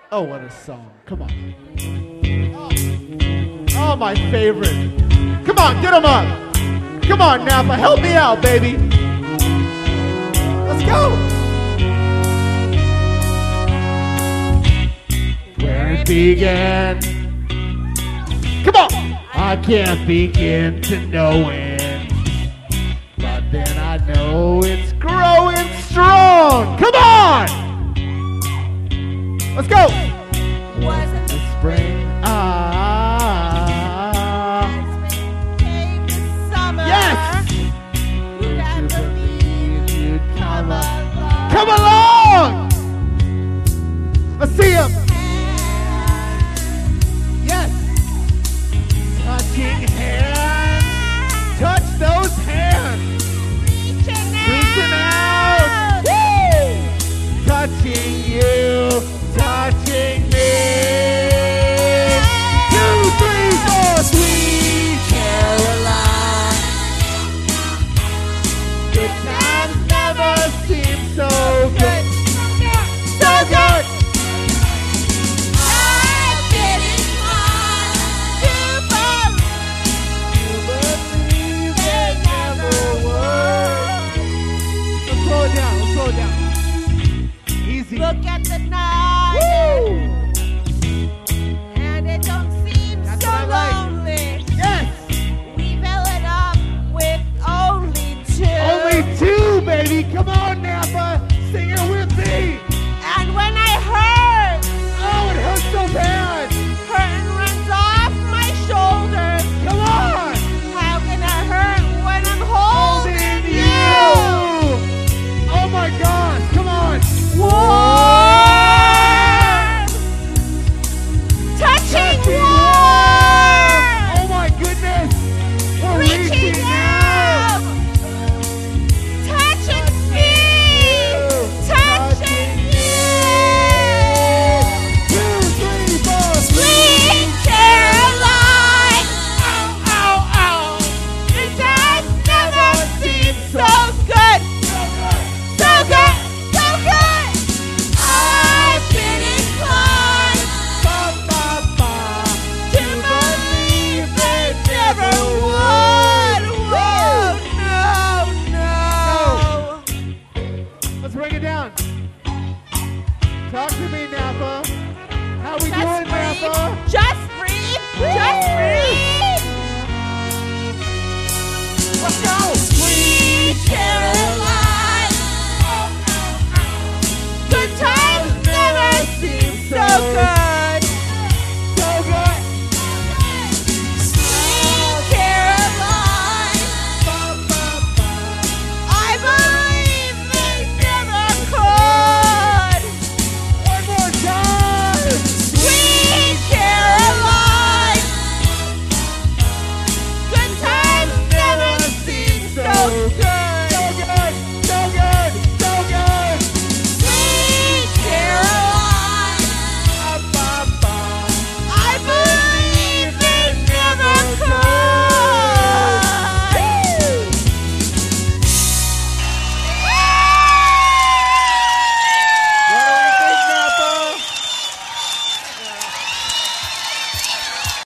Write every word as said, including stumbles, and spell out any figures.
Oh, what a song. Come on. Oh, oh my favorite. Come on, get them up. Come on, Napa, help me out, baby. Let's go. Where it began. Come on. I can't begin to know it, but then I know it's growing strong. Come on. Let's go. Was it The spring. Ah. came this summer? Yes. Who'd have believed you'd come along? Come along. Let's see him. Yes. Touching hands. Touch those hands. Reaching Reaching out. Woo. Touching you. Touching me. Two, three, four. Sweet Caroline. Good times never seem so good. So good. I didn't want to believe it never would. Let's slow it down. Let's slow it down. Easy. Look at the night. Woo. And it don't seem That's so what I like. lonely. Yes. We fill it up with only two. Only two, baby. Come on